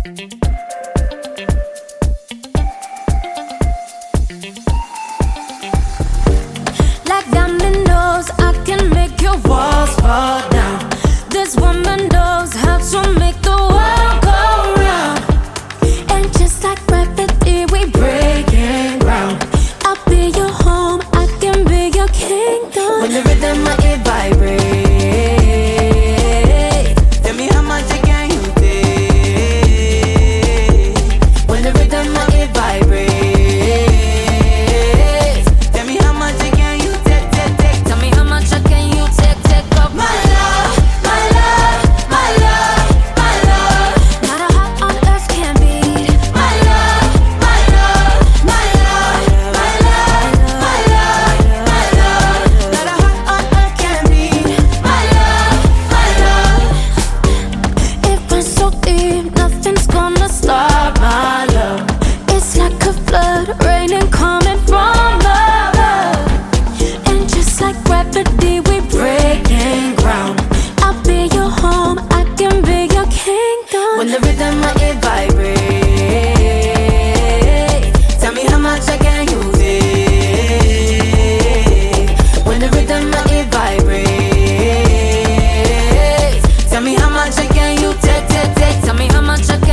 Like dominoes, I can make your walls fall down. This woman knows how to make the world go round. And just like gravity, we breaking ground. I'll be your home, I can be your kingdom. When the rhythm of it vibrate, Tell me how much again you take. when the rhythm of it vibrate, Tell me how much again you take. tell me how much can you take up my love, my love, my love, my love. Not a heart on earth can beat my love, my love, my love, my love, my love, my love. Not a heart on earth can beat My love, my love. It runs so deep, nothing's gonna stop my love. It's like a flood, raining coming from above. And just like gravity, we breaking ground. I'll be your home, I can be your kingdom. When the rhythm of it vibrate, Tell me how much again you take. when the rhythm of it vibrate, Tell me how much again you take. tell me how much